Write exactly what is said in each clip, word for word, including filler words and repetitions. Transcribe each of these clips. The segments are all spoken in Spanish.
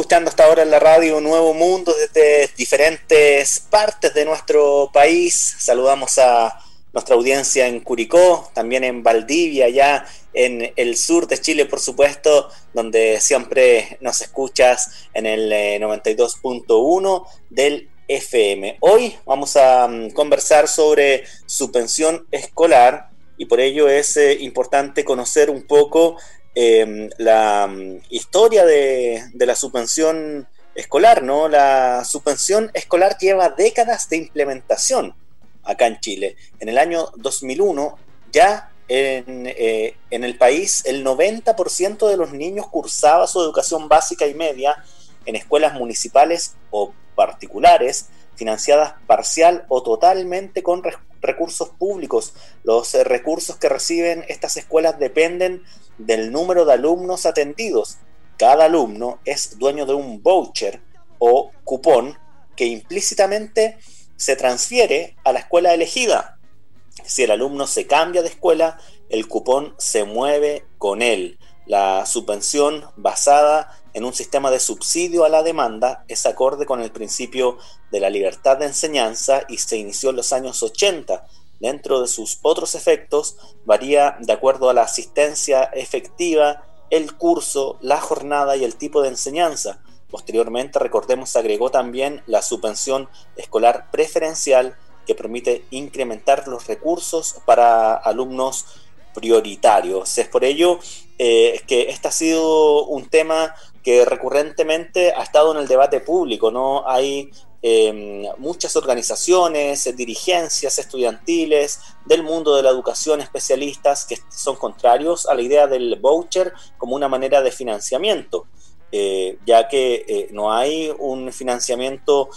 escuchando hasta ahora en la radio Nuevo Mundo desde diferentes partes de nuestro país. Saludamos a nuestra audiencia en Curicó, también en Valdivia, allá en el sur de Chile, por supuesto, donde siempre nos escuchas en el eh, noventa y dos punto uno del F M. Hoy vamos a um, conversar sobre subvención escolar y por ello es eh, importante conocer un poco Eh, la um, historia de, de la subvención escolar, ¿no? La subvención escolar lleva décadas de implementación acá en Chile. En el año dos mil uno ya en, eh, en el país el noventa por ciento de los niños cursaba su educación básica y media en escuelas municipales o particulares, financiadas parcial o totalmente con re- recursos públicos. Los eh, recursos que reciben estas escuelas dependen del número de alumnos atendidos. Cada alumno es dueño de un voucher o cupón que implícitamente se transfiere a la escuela elegida. Si el alumno se cambia de escuela, el cupón se mueve con él. La subvención basada en un sistema de subsidio a la demanda es acorde con el principio de la libertad de enseñanza y se inició en los años ochenta. Dentro de sus otros efectos, varía de acuerdo a la asistencia efectiva, el curso, la jornada y el tipo de enseñanza. Posteriormente, recordemos, se agregó también la subvención escolar preferencial, que permite incrementar los recursos para alumnos prioritarios. Es por ello eh, que este ha sido un tema que recurrentemente ha estado en el debate público, ¿no? Hay Eh, muchas organizaciones, eh, dirigencias estudiantiles del mundo de la educación, especialistas que son contrarios a la idea del voucher como una manera de financiamiento, eh, ya que eh, no hay un financiamiento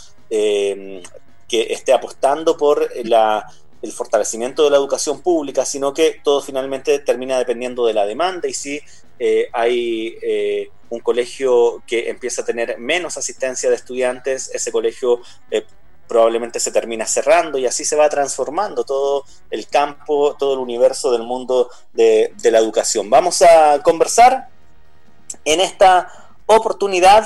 eh, que esté apostando por la, el fortalecimiento de la educación pública, sino que todo finalmente termina dependiendo de la demanda y si eh, hay eh, un colegio que empieza a tener menos asistencia de estudiantes, ese colegio eh, probablemente se termina cerrando y así se va transformando todo el campo, todo el universo del mundo de, de la educación. Vamos a conversar en esta oportunidad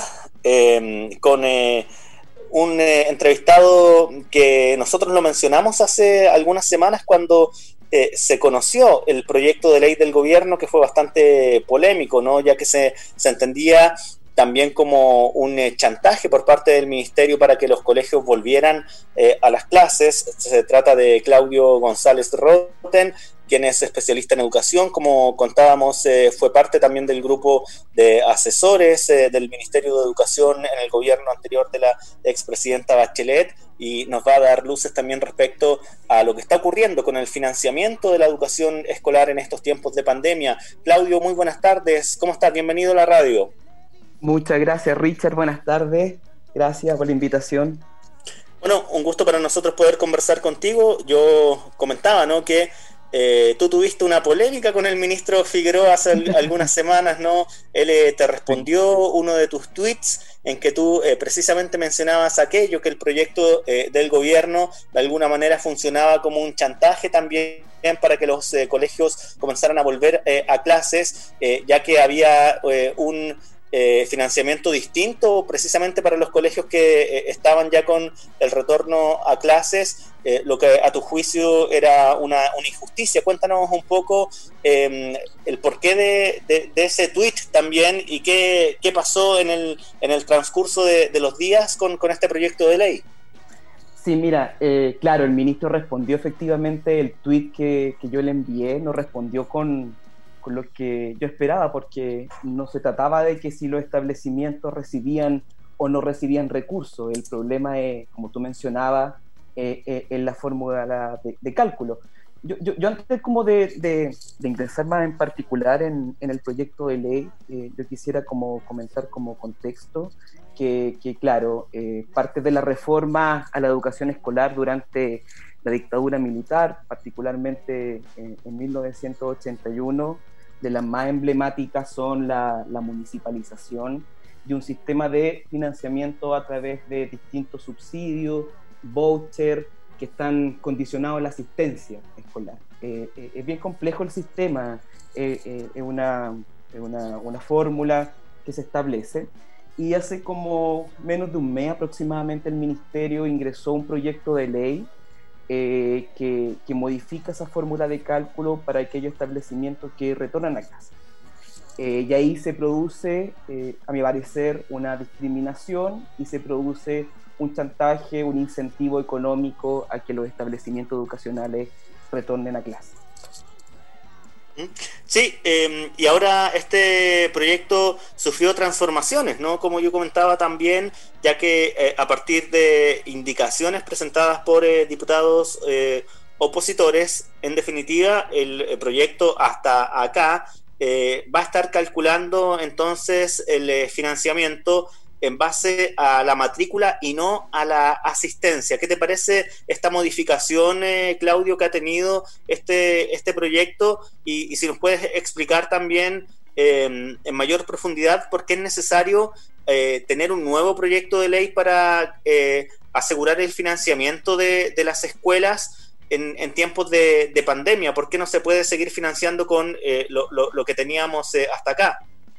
eh, con eh, un eh, entrevistado que nosotros lo mencionamos hace algunas semanas cuando Eh, se conoció el proyecto de ley del gobierno, que fue bastante polémico, ¿no? Ya que se, se entendía también como un eh, chantaje por parte del ministerio para que los colegios volvieran eh, a las clases. Se trata de Claudio González Roten, quien es especialista en educación, como contábamos, eh, fue parte también del grupo de asesores eh, del Ministerio de Educación en el gobierno anterior de la expresidenta Bachelet, y nos va a dar luces también respecto a lo que está ocurriendo con el financiamiento de la educación escolar en estos tiempos de pandemia. Claudio, muy buenas tardes, ¿cómo estás? Bienvenido a la radio. Muchas gracias, Richard, buenas tardes, gracias por la invitación. Bueno, un gusto para nosotros poder conversar contigo. Yo comentaba, ¿no?, que Eh, tú tuviste una polémica con el ministro Figueroa hace algunas semanas, ¿no? Él eh, te respondió uno de tus tweets en que tú eh, precisamente mencionabas aquello, que el proyecto eh, del gobierno de alguna manera funcionaba como un chantaje también para que los eh, colegios comenzaran a volver eh, a clases, eh, ya que había eh, un Eh, financiamiento distinto precisamente para los colegios que eh, estaban ya con el retorno a clases, eh, lo que a tu juicio era una, una injusticia. Cuéntanos un poco eh, el porqué de, de, de ese tuit también y qué, qué pasó en el, en el transcurso de, de los días con, con este proyecto de ley. Sí, mira, eh, claro, el ministro respondió efectivamente el tuit que, que yo le envié, no respondió con... con lo que yo esperaba, porque no se trataba de que si los establecimientos recibían o no recibían recursos. El problema es, como tú mencionabas, eh, eh, en la fórmula de, de cálculo. Yo, yo, yo antes como de, de, de ingresar más en particular en, en el proyecto de ley, eh, yo quisiera como comentar como contexto que, que claro, eh, parte de la reforma a la educación escolar durante la dictadura militar, particularmente en, en mil novecientos ochenta y uno, de las más emblemáticas son la, la municipalización y un sistema de financiamiento a través de distintos subsidios, vouchers, que están condicionados a la asistencia escolar. Eh, eh, es bien complejo el sistema, eh, eh, es una, es una, una fórmula que se establece y hace como menos de un mes aproximadamente el Ministerio ingresó un proyecto de ley eh, que, que modifica esa fórmula de cálculo para aquellos establecimientos que retornan a clase. Eh, y ahí se produce, eh, a mi parecer, una discriminación y se produce un chantaje, un incentivo económico a que los establecimientos educacionales retornen a clase. Sí, eh, y ahora este proyecto sufrió transformaciones, ¿no? Como yo comentaba también, ya que eh, a partir de indicaciones presentadas por eh, diputados eh, opositores, en definitiva, el, el proyecto hasta acá eh, va a estar calculando entonces el eh, financiamiento en base a la matrícula y no a la asistencia. ¿Qué te parece esta modificación, eh, Claudio, que ha tenido este, este proyecto? Y, y si nos puedes explicar también eh, en mayor profundidad por qué es necesario eh, tener un nuevo proyecto de ley para eh, asegurar el financiamiento de, de las escuelas en, en tiempos de, de pandemia. ¿Por qué no se puede seguir financiando con eh, lo, lo, lo que teníamos eh, hasta acá?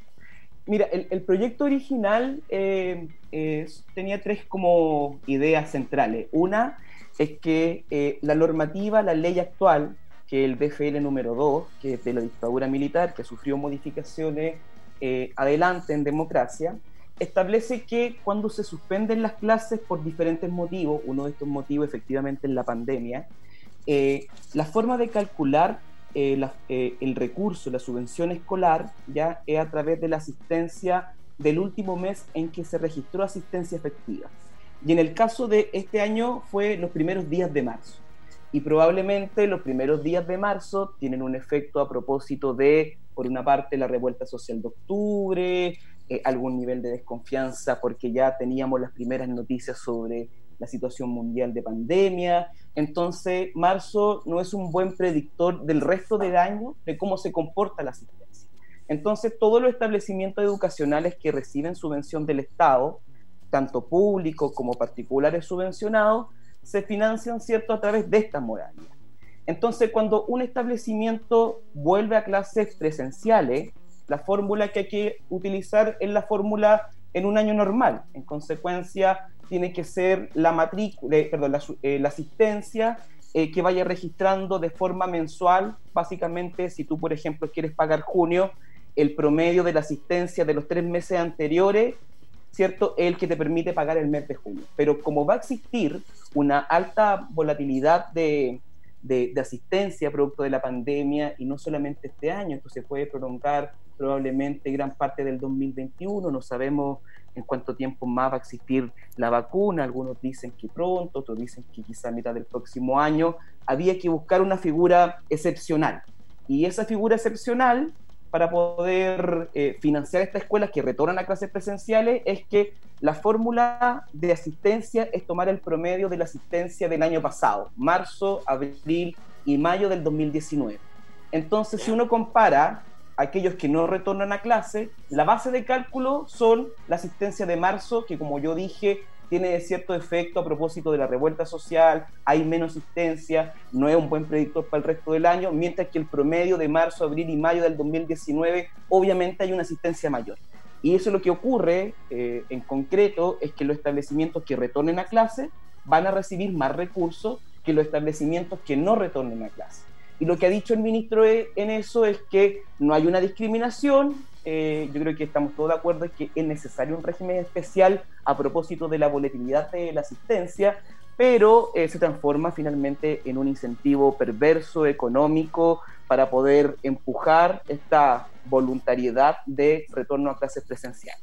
Mira, el, el proyecto original eh, eh, tenía tres como ideas centrales. Una es que eh, la normativa, la ley actual, que el B F L número dos, que es de la dictadura militar, que sufrió modificaciones eh, adelante en democracia, establece que cuando se suspenden las clases por diferentes motivos, uno de estos motivos efectivamente es la pandemia, eh, la forma de calcular Eh, la, eh, el recurso, la subvención escolar, ya es a través de la asistencia del último mes en que se registró asistencia efectiva. Y en el caso de este año fue los primeros días de marzo. Y probablemente los primeros días de marzo tienen un efecto a propósito de, por una parte, la revuelta social de octubre, eh, algún nivel de desconfianza porque ya teníamos las primeras noticias sobre la situación mundial de pandemia. Entonces, marzo no es un buen predictor del resto del año de cómo se comporta la asistencia. Entonces, todos los establecimientos educacionales que reciben subvención del Estado, tanto públicos como particulares subvencionados, se financian, ¿cierto?, a través de estas modalidades. Entonces, cuando un establecimiento vuelve a clases presenciales, la fórmula que hay que utilizar es la fórmula en un año normal. En consecuencia, tiene que ser la matrícula, eh, perdón, la, eh, la asistencia eh, que vaya registrando de forma mensual. Básicamente, si tú, por ejemplo, quieres pagar junio, el promedio de la asistencia de los tres meses anteriores, ¿cierto?, es el que te permite pagar el mes de junio. Pero como va a existir una alta volatilidad de, de, de asistencia producto de la pandemia, y no solamente este año, esto se puede prolongar probablemente gran parte del dos mil veintiuno, no sabemos en cuánto tiempo más va a existir la vacuna, algunos dicen que pronto, otros dicen que quizá a mitad del próximo año. Había que buscar una figura excepcional, y esa figura excepcional para poder eh, financiar estas escuelas que retornan a clases presenciales es que la fórmula de asistencia es tomar el promedio de la asistencia del año pasado, marzo, abril y mayo del dos mil diecinueve. Entonces, si uno compara aquellos que no retornan a clase, la base de cálculo son la asistencia de marzo, que como yo dije, tiene cierto efecto a propósito de la revuelta social, hay menos asistencia, no es un buen predictor para el resto del año, mientras que el promedio de marzo, abril y mayo del dos mil diecinueve, obviamente hay una asistencia mayor. Y eso es lo que ocurre eh, en concreto, es que los establecimientos que retornen a clase van a recibir más recursos que los establecimientos que no retornen a clase. Y lo que ha dicho el ministro en eso es que no hay una discriminación. Eh, yo creo que estamos todos de acuerdo en que es necesario un régimen especial a propósito de la volatilidad de la asistencia, pero eh, se transforma finalmente en un incentivo perverso, económico, para poder empujar esta voluntariedad de retorno a clases presenciales.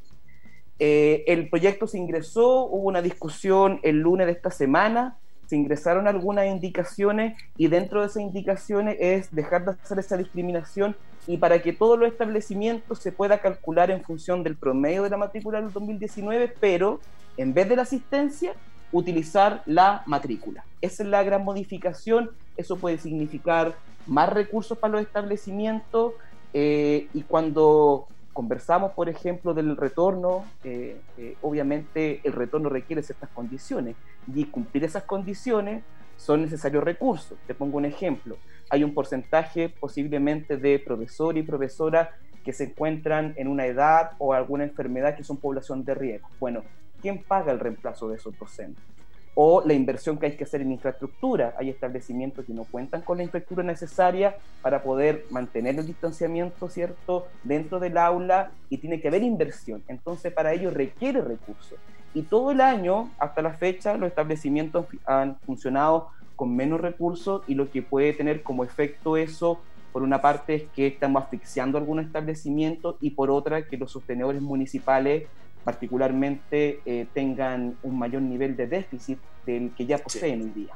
Eh, el proyecto se ingresó, hubo una discusión el lunes de esta semana, se ingresaron algunas indicaciones, y dentro de esas indicaciones es dejar de hacer esa discriminación, y para que todos los establecimientos se pueda calcular en función del promedio de la matrícula del dos mil diecinueve, pero en vez de la asistencia, utilizar la matrícula. Esa es la gran modificación. Eso puede significar más recursos para los establecimientos, eh, y cuando conversamos, por ejemplo, del retorno, eh, eh, obviamente el retorno requiere ciertas condiciones, y cumplir esas condiciones son necesarios recursos. Te pongo un ejemplo: hay un porcentaje posiblemente de profesores y profesoras que se encuentran en una edad o alguna enfermedad que son población de riesgo. Bueno, ¿quién paga el reemplazo de esos docentes? O la inversión que hay que hacer en infraestructura. Hay establecimientos que no cuentan con la infraestructura necesaria para poder mantener el distanciamiento, ¿cierto?, dentro del aula, y tiene que haber inversión. Entonces, para ello requiere recursos. Y todo el año, hasta la fecha, los establecimientos han funcionado con menos recursos, y lo que puede tener como efecto eso, por una parte, es que estamos asfixiando algunos establecimientos, y por otra, que los sostenedores municipales particularmente eh, tengan un mayor nivel de déficit del que ya poseen sí. hoy día.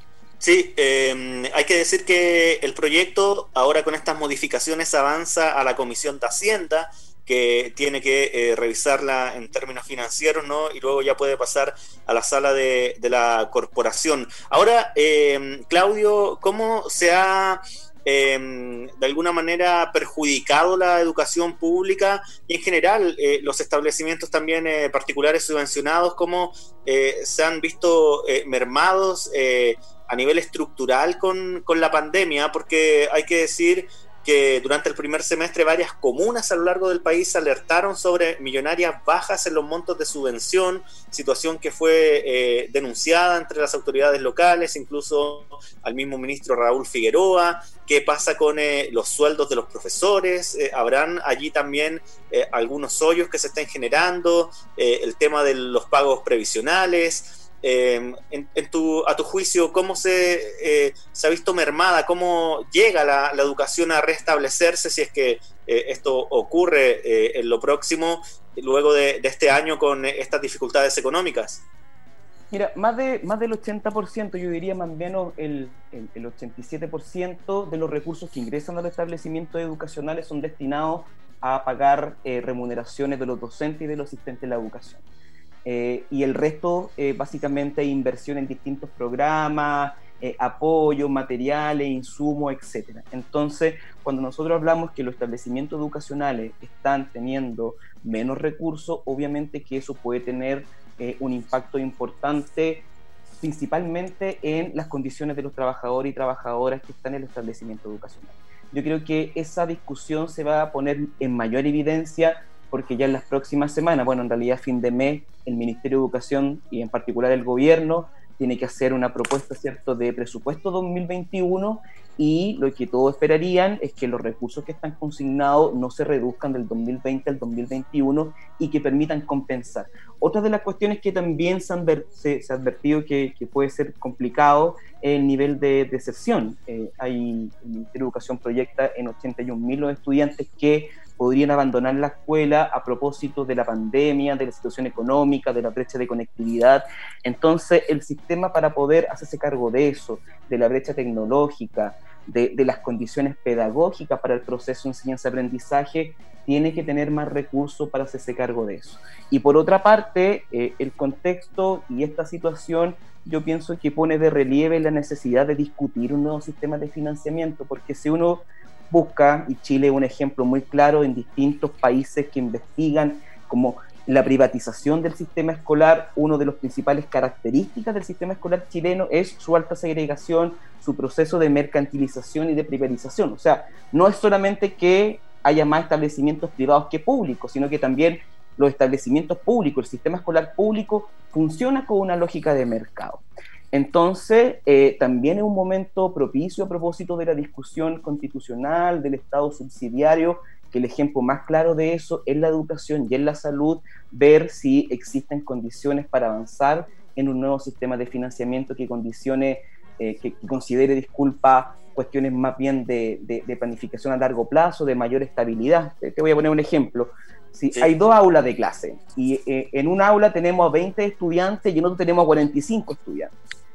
Sí, eh, hay que decir que el proyecto ahora con estas modificaciones avanza a la Comisión de Hacienda, que tiene que eh, revisarla en términos financieros, ¿no? Y luego ya puede pasar a la sala de, de la corporación. Ahora, eh, Claudio, ¿cómo se ha Eh, de alguna manera perjudicado la educación pública y en general eh, los establecimientos también eh, particulares subvencionados, cómo eh, se han visto eh, mermados eh, a nivel estructural con, con la pandemia? Porque hay que decir que durante el primer semestre varias comunas a lo largo del país alertaron sobre millonarias bajas en los montos de subvención, situación que fue eh, denunciada entre las autoridades locales, incluso al mismo ministro Raúl Figueroa. ¿Qué pasa con eh, los sueldos de los profesores? Eh, ¿Habrán allí también eh, algunos hoyos que se estén generando? Eh, el tema de los pagos previsionales. Eh, en, en tu, a tu juicio, ¿cómo se, eh, se ha visto mermada? ¿Cómo llega la, la educación a restablecerse si es que eh, esto ocurre eh, en lo próximo, luego de, de este año con eh, estas dificultades económicas? Mira, más, de, más del ochenta por ciento, yo diría más o menos el, el, el ochenta y siete por ciento de los recursos que ingresan a los establecimientos educacionales son destinados a pagar eh, remuneraciones de los docentes y de los asistentes de la educación. Eh, y el resto eh, básicamente hay inversión en distintos programas, eh, apoyo, materiales, insumos, etcétera. Entonces, cuando nosotros hablamos que los establecimientos educacionales están teniendo menos recursos, obviamente que eso puede tener eh, un impacto importante, principalmente en las condiciones de los trabajadores y trabajadoras que están en el establecimiento educacional. Yo creo que esa discusión se va a poner en mayor evidencia porque ya en las próximas semanas, bueno, en realidad a fin de mes, el Ministerio de Educación y en particular el gobierno tiene que hacer una propuesta, ¿cierto?, de presupuesto dos mil veintiuno, y lo que todos esperarían es que los recursos que están consignados no se reduzcan del dos mil veinte al dos mil veintiuno y que permitan compensar. Otra de las cuestiones que también se, adver- se, se ha advertido que, que puede ser complicado es el nivel de deserción. Eh, hay, el Ministerio de Educación proyecta en ochenta y un mil los estudiantes que podrían abandonar la escuela a propósito de la pandemia, de la situación económica, de la brecha de conectividad. Entonces, el sistema, para poder hacerse cargo de eso, de la brecha tecnológica, de, de las condiciones pedagógicas para el proceso de enseñanza-aprendizaje, tiene que tener más recursos para hacerse cargo de eso. Y por otra parte, eh, el contexto y esta situación, yo pienso que pone de relieve la necesidad de discutir un nuevo sistema de financiamiento, porque si uno busca, y Chile es un ejemplo muy claro en distintos países que investigan como la privatización del sistema escolar, una de las principales características del sistema escolar chileno es su alta segregación, su proceso de mercantilización y de privatización. O sea, no es solamente que haya más establecimientos privados que públicos, sino que también los establecimientos públicos, el sistema escolar público, funciona con una lógica de mercado. Entonces, eh, también es un momento propicio a propósito de la discusión constitucional del Estado subsidiario, que el ejemplo más claro de eso es la educación y en la salud, ver si existen condiciones para avanzar en un nuevo sistema de financiamiento que condicione, eh, que, que considere, disculpa, cuestiones más bien de, de, de planificación a largo plazo, de mayor estabilidad. Te, te voy a poner un ejemplo. Si sí. Hay dos aulas de clase y eh, en un aula tenemos a veinte estudiantes y en otro tenemos a cuarenta y cinco estudiantes.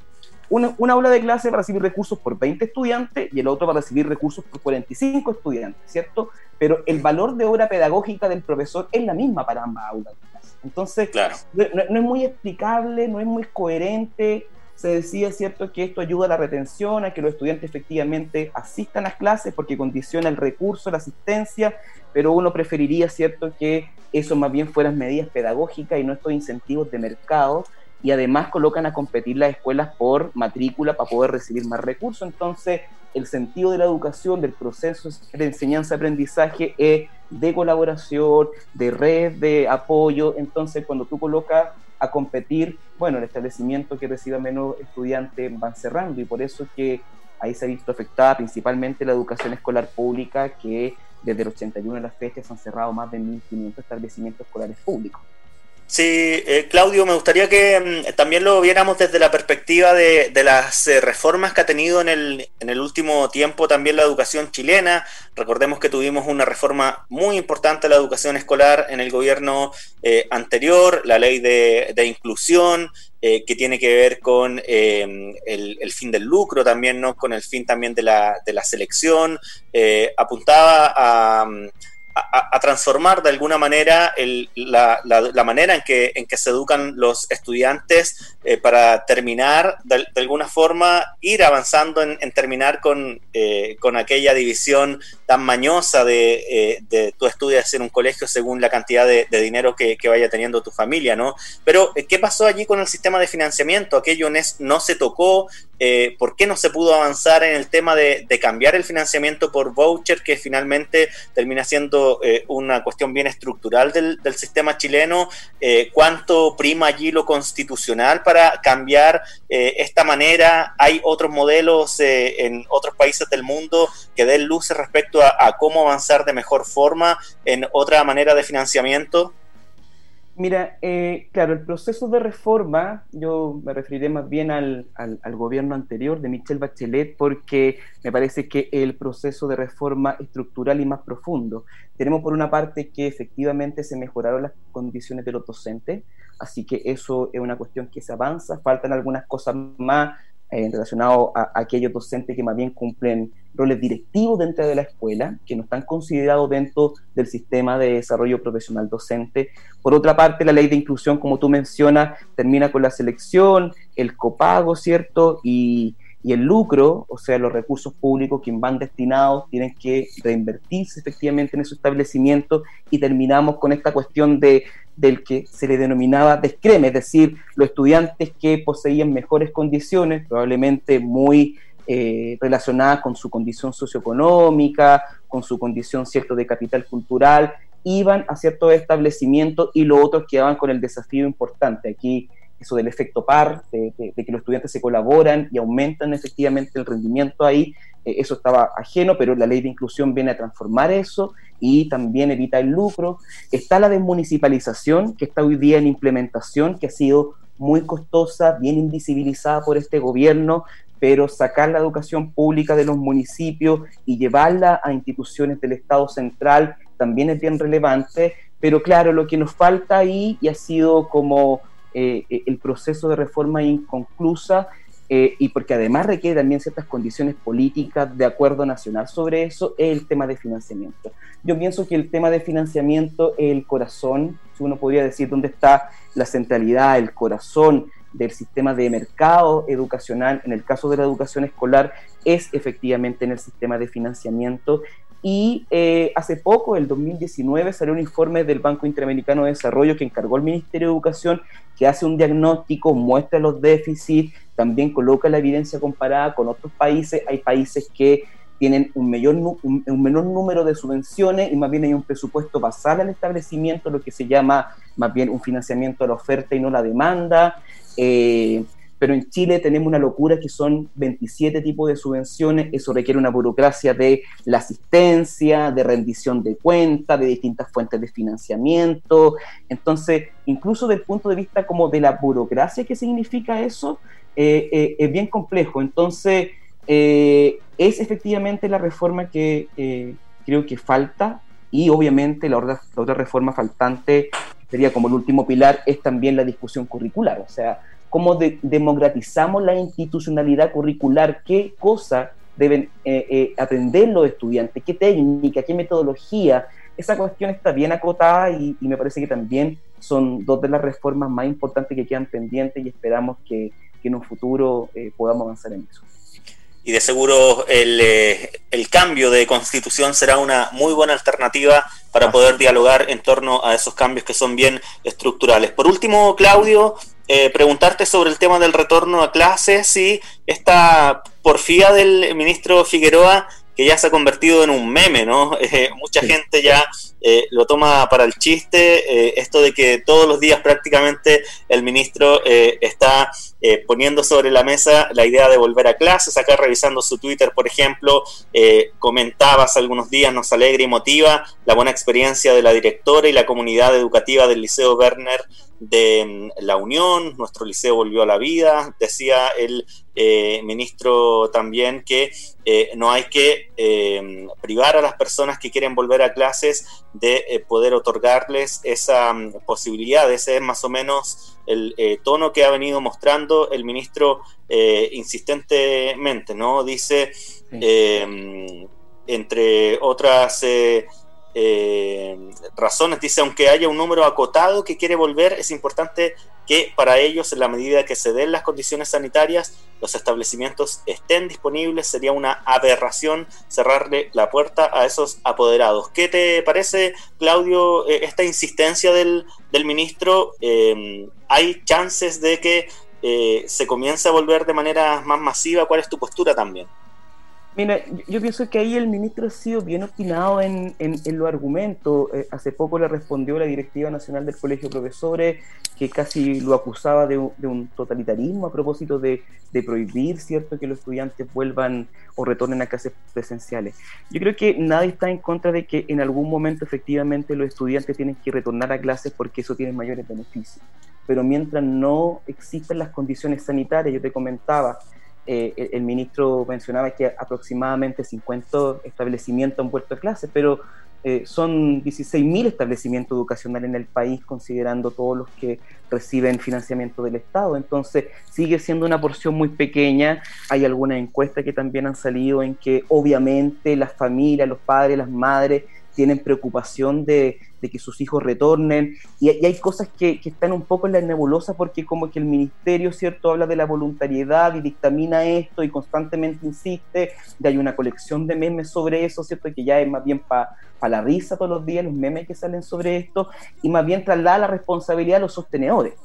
Una, una aula de clase va a recibir recursos por veinte estudiantes y el otro va a recibir recursos por cuarenta y cinco estudiantes, ¿cierto? Pero el valor de hora pedagógica del profesor es la misma para ambas aulas de clase. Entonces, claro. no, no es muy explicable, no es muy coherente. Se decía, ¿cierto?, que esto ayuda a la retención, a que los estudiantes efectivamente asistan a las clases porque condiciona el recurso, la asistencia, pero uno preferiría, ¿cierto?, que eso más bien fueran medidas pedagógicas y no estos incentivos de mercado y además colocan a competir las escuelas por matrícula para poder recibir más recursos. Entonces, el sentido de la educación, del proceso de enseñanza-aprendizaje es de colaboración, de red, de apoyo. Entonces, cuando tú colocas a competir, bueno, el establecimiento que reciba menos estudiantes van cerrando, y por eso es que ahí se ha visto afectada principalmente la educación escolar pública, que desde el ochenta y uno a la fecha se han cerrado más de mil quinientos establecimientos escolares públicos. Sí, eh, Claudio, me gustaría que mm, también lo viéramos desde la perspectiva de, de las eh, reformas que ha tenido en el, en el último tiempo también la educación chilena. Recordemos que tuvimos una reforma muy importante de la educación escolar en el gobierno eh, anterior, la ley de, de inclusión, eh, que tiene que ver con eh, el, el fin del lucro también, ¿no? Con el fin también de la, de la selección, eh, apuntaba a... A, a transformar de alguna manera el, la, la, la manera en que, en que se educan los estudiantes eh, para terminar, de, de alguna forma, ir avanzando en, en terminar con, eh, con aquella división tan mañosa de, eh, de tú estudias en un colegio según la cantidad de, de dinero que, que vaya teniendo tu familia, ¿no? Pero, ¿qué pasó allí con el sistema de financiamiento? Aquello no se tocó. Eh, ¿Por qué no se pudo avanzar en el tema de, de cambiar el financiamiento por voucher, que finalmente termina siendo eh, una cuestión bien estructural del, del sistema chileno? Eh, ¿Cuánto prima allí lo constitucional para cambiar eh, esta manera? ¿Hay otros modelos eh, en otros países del mundo que den luces respecto a, a cómo avanzar de mejor forma en otra manera de financiamiento? Mira, eh, claro, el proceso de reforma, yo me referiré más bien al, al, al gobierno anterior de Michelle Bachelet, porque me parece que el proceso de reforma estructural y más profundo. Tenemos por una parte que efectivamente se mejoraron las condiciones de los docentes, así que eso es una cuestión que se avanza. Faltan algunas cosas más eh, relacionadas a, a aquellos docentes que más bien cumplen roles directivos dentro de la escuela, que no están considerados dentro del sistema de desarrollo profesional docente. Por otra parte, la ley de inclusión, como tú mencionas, termina con la selección, el copago, ¿cierto? Y, y el lucro, o sea, los recursos públicos que van destinados tienen que reinvertirse efectivamente en esos establecimientos, y terminamos con esta cuestión de, del que se le denominaba descreme, es decir, los estudiantes que poseían mejores condiciones, probablemente muy Eh, relacionadas con su condición socioeconómica, con su condición, cierto, de capital cultural, iban a ciertos establecimientos, y los otros quedaban con el desafío importante aquí, eso del efecto par, de, de, de que los estudiantes se colaboran y aumentan efectivamente el rendimiento ahí. Eh, eso estaba ajeno, pero la ley de inclusión viene a transformar eso y también evita el lucro. Está la desmunicipalización, que está hoy día en implementación, que ha sido muy costosa, bien invisibilizada por este gobierno, pero sacar la educación pública de los municipios y llevarla a instituciones del Estado central también es bien relevante. Pero claro, lo que nos falta ahí, y ha sido como eh, el proceso de reforma inconclusa, eh, y porque además requiere también ciertas condiciones políticas de acuerdo nacional sobre eso, es el tema de financiamiento. Yo pienso que el tema de financiamiento es el corazón, si uno podría decir dónde está la centralidad, el corazón del sistema de mercado educacional. En el caso de la educación escolar es efectivamente en el sistema de financiamiento. Y eh, hace poco, el dos mil diecinueve, salió un informe del Banco Interamericano de Desarrollo que encargó al Ministerio de Educación, que hace un diagnóstico, muestra los déficits, también coloca la evidencia comparada con otros países. Hay países que tienen un, mayor, un, un menor número de subvenciones, y más bien hay un presupuesto basal al establecimiento, lo que se llama más bien un financiamiento a la oferta y no la demanda. Eh, pero en Chile tenemos una locura que son veintisiete tipos de subvenciones. Eso requiere una burocracia de la asistencia, de rendición de cuentas, de distintas fuentes de financiamiento. Entonces, incluso desde el punto de vista como de la burocracia que significa eso, eh, eh, es bien complejo. Entonces, eh, es efectivamente la reforma que eh, creo que falta, y obviamente la otra, la otra reforma faltante, sería como el último pilar, es también la discusión curricular. O sea, cómo de, democratizamos la institucionalidad curricular, qué cosas deben eh, eh, aprender los estudiantes, qué técnica, qué metodología. Esa cuestión está bien acotada, y, y me parece que también son dos de las reformas más importantes que quedan pendientes, y esperamos que, que en un futuro eh, podamos avanzar en eso. Y de seguro el, eh, el cambio de constitución será una muy buena alternativa para poder dialogar en torno a esos cambios que son bien estructurales. Por último, Claudio, eh, preguntarte sobre el tema del retorno a clases y esta porfía del ministro Figueroa, que ya se ha convertido en un meme, ¿no? Eh, mucha sí. gente ya eh, lo toma para el chiste, eh, esto de que todos los días prácticamente el ministro eh, está eh, poniendo sobre la mesa la idea de volver a clases. Acá revisando su Twitter, por ejemplo, eh, comentaba hace algunos días, nos alegra y motiva la buena experiencia de la directora y la comunidad educativa del Liceo Werner de La Unión, nuestro liceo volvió a la vida. Decía el eh, ministro también que eh, no hay que eh, privar a las personas que quieren volver a clases de eh, poder otorgarles esa um, posibilidad. Ese es más o menos el eh, tono que ha venido mostrando el ministro eh, insistentemente, ¿no? Dice, sí. eh, entre otras eh, Eh, razones, dice, aunque haya un número acotado que quiere volver, es importante que para ellos, en la medida que se den las condiciones sanitarias, los establecimientos estén disponibles. Sería una aberración cerrarle la puerta a esos apoderados. ¿Qué te parece, Claudio, eh, esta insistencia del, del ministro? Eh, ¿hay chances de que eh, se comience a volver de manera más masiva? ¿Cuál es tu postura también? Mira, yo, yo pienso que ahí el ministro ha sido bien obstinado en, en, en los argumentos. Eh, hace poco le respondió la Directiva Nacional del Colegio de Profesores, que casi lo acusaba de un, de un totalitarismo a propósito de, de prohibir, ¿cierto?, que los estudiantes vuelvan o retornen a clases presenciales. Yo creo que nadie está en contra de que en algún momento efectivamente los estudiantes tienen que retornar a clases porque eso tiene mayores beneficios. Pero mientras no existan las condiciones sanitarias, yo te comentaba, Eh, el, el ministro mencionaba que aproximadamente cincuenta establecimientos han vuelto a clases, pero eh, son dieciséis mil establecimientos educacionales en el país, considerando todos los que reciben financiamiento del Estado. Entonces sigue siendo una porción muy pequeña. Hay algunas encuestas que también han salido en que obviamente las familias, los padres, las madres tienen preocupación de, de que sus hijos retornen, y, y hay cosas que, que están un poco en la nebulosa, porque como que el ministerio, ¿cierto?, habla de la voluntariedad y dictamina esto y constantemente insiste, de hay una colección de memes sobre eso, ¿cierto?, que ya es más bien para pa la risa todos los días los memes que salen sobre esto, y más bien traslada la responsabilidad a los sostenedores.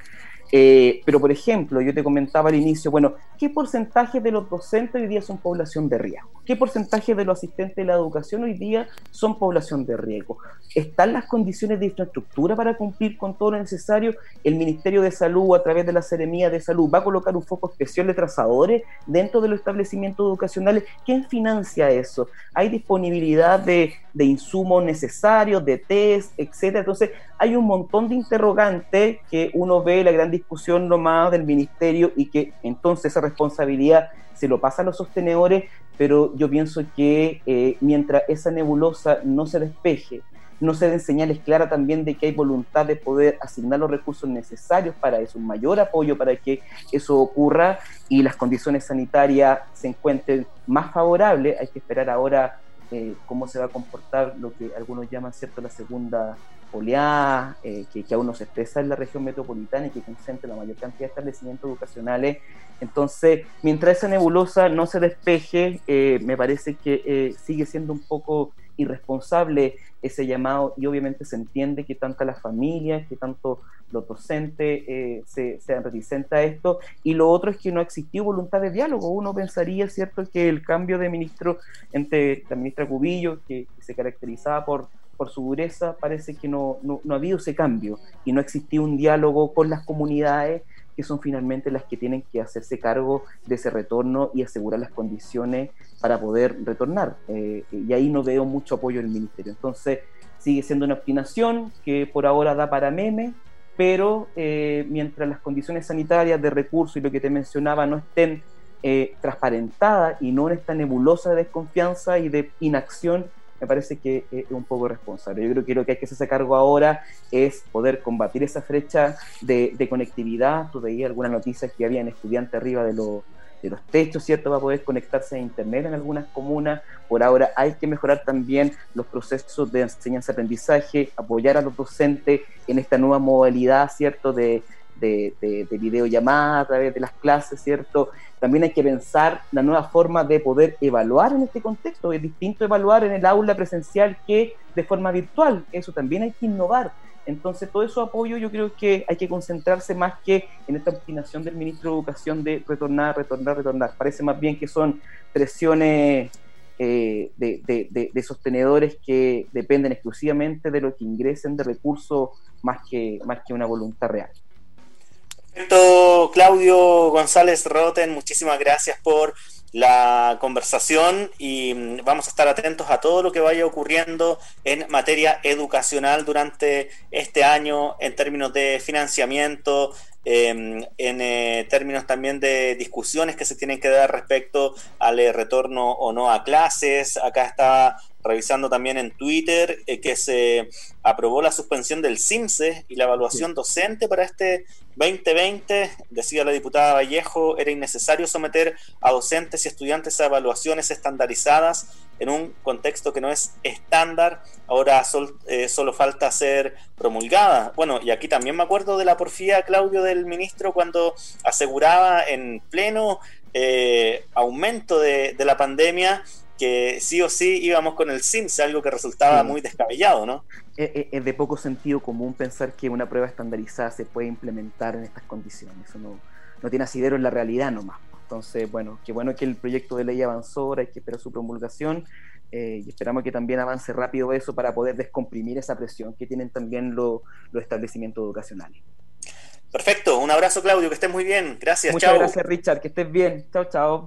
Eh, pero, por ejemplo, yo te comentaba al inicio, bueno, ¿qué porcentaje de los docentes hoy día son población de riesgo? ¿Qué porcentaje de los asistentes de la educación hoy día son población de riesgo? ¿Están las condiciones de infraestructura para cumplir con todo lo necesario? El Ministerio de Salud, a través de la Seremía de Salud, va a colocar un foco especial de trazadores dentro de los establecimientos educacionales. ¿Quién financia eso? ¿Hay disponibilidad de, de insumos necesarios, de test, etcétera? Entonces, hay un montón de interrogantes que uno ve la gran discusión nomás del ministerio, y que entonces esa responsabilidad se lo pasa a los sostenedores, pero yo pienso que eh, mientras esa nebulosa no se despeje, no se den señales claras también de que hay voluntad de poder asignar los recursos necesarios para eso, un mayor apoyo para que eso ocurra y las condiciones sanitarias se encuentren más favorables, hay que esperar ahora eh, cómo se va a comportar lo que algunos llaman, ¿cierto?, la segunda oleada, eh, que, que aún no se expresa en la región metropolitana y que concentra la mayor cantidad de establecimientos educacionales. Entonces, mientras esa nebulosa no se despeje, eh, me parece que eh, sigue siendo un poco irresponsable ese llamado, y obviamente se entiende que tanto las familias, que tanto los docentes eh, se, sean reticentes a esto, y lo otro es que no ha existido voluntad de diálogo. Uno pensaría, ¿cierto?, que el cambio de ministro entre la ministra Cubillos, que, que se caracterizaba por por su dureza, parece que no, no, no ha habido ese cambio y no ha existido un diálogo con las comunidades, que son finalmente las que tienen que hacerse cargo de ese retorno y asegurar las condiciones para poder retornar. Eh, y ahí no veo mucho apoyo del ministerio. Entonces sigue siendo una obstinación que por ahora da para meme, pero eh, mientras las condiciones sanitarias de recursos y lo que te mencionaba no estén eh, transparentadas y no en esta nebulosa de desconfianza y de inacción, me parece que es un poco responsable. Yo creo que lo que hay que hacerse cargo ahora es poder combatir esa brecha de, de conectividad. Tú veías algunas noticias que habían estudiantes arriba de, lo, de los techos, ¿cierto?, para poder conectarse a internet en algunas comunas. Por ahora hay que mejorar también los procesos de enseñanza-aprendizaje, apoyar a los docentes en esta nueva modalidad, ¿cierto?, de, de, de, de videollamada a través de las clases, ¿cierto? También hay que pensar la nueva forma de poder evaluar en este contexto. Es distinto evaluar en el aula presencial que de forma virtual. Eso también hay que innovar. Entonces, todo eso apoyo, yo creo que hay que concentrarse más que en esta obstinación del ministro de Educación de retornar, retornar, retornar. Parece más bien que son presiones eh, de, de, de, de sostenedores que dependen exclusivamente de lo que ingresen de recursos más que, más que una voluntad real. Perfecto, Claudio González Roten, muchísimas gracias por la conversación y vamos a estar atentos a todo lo que vaya ocurriendo en materia educacional durante este año en términos de financiamiento, eh, en eh, términos también de discusiones que se tienen que dar respecto al eh, retorno o no a clases. Acá está revisando también en Twitter eh, que se aprobó la suspensión del CIMSE y la evaluación sí. docente para este veinte veinte. Decía la diputada Vallejo, era innecesario someter a docentes y estudiantes a evaluaciones estandarizadas en un contexto que no es estándar. Ahora sol, eh, solo falta ser promulgada. Bueno, y aquí también me acuerdo de la porfía, Claudio, del ministro cuando aseguraba en pleno eh, aumento de, de la pandemia que sí o sí íbamos con el CIMSE, algo que resultaba sí. muy descabellado, ¿no? Es, es de poco sentido común pensar que una prueba estandarizada se puede implementar en estas condiciones. Eso no, no tiene asidero en la realidad nomás. Entonces, bueno, qué bueno que el proyecto de ley avanzó, ahora hay que esperar su promulgación eh, y esperamos que también avance rápido eso para poder descomprimir esa presión que tienen también lo, los establecimientos educacionales. Perfecto, un abrazo, Claudio, que estés muy bien. Gracias, Muchas chao. gracias, Richard, que estés bien. Chao, chao.